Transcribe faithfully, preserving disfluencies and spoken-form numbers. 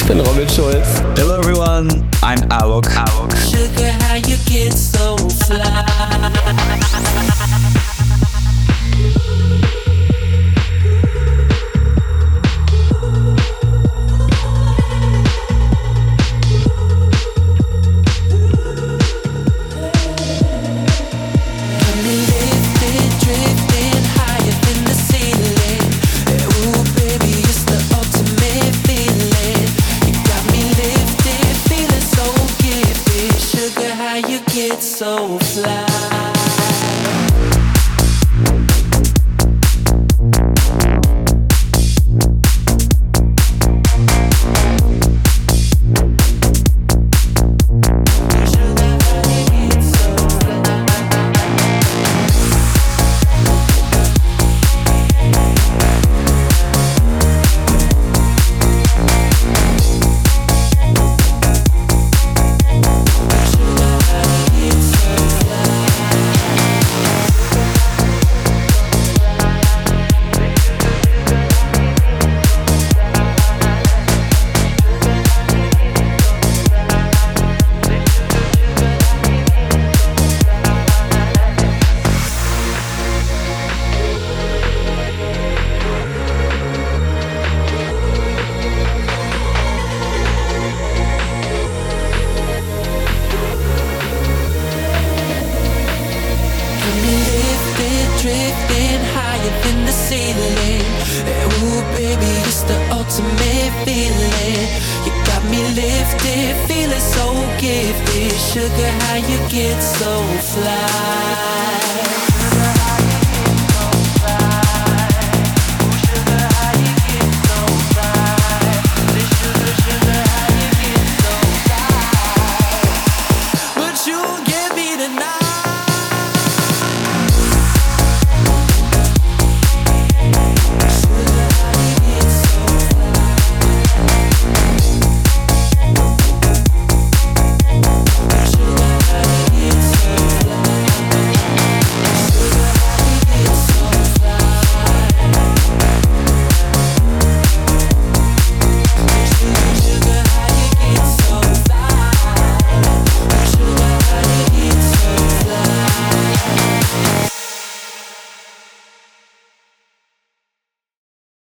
Ich bin Robin Schulz. Hello everyone, I'm Alok. Alok. Sugar, how you get so fly? So fly. Drifting higher than the ceiling. Ooh, baby, it's the ultimate feeling. You got me lifted, feeling so gifted. Sugar, how you get so fly?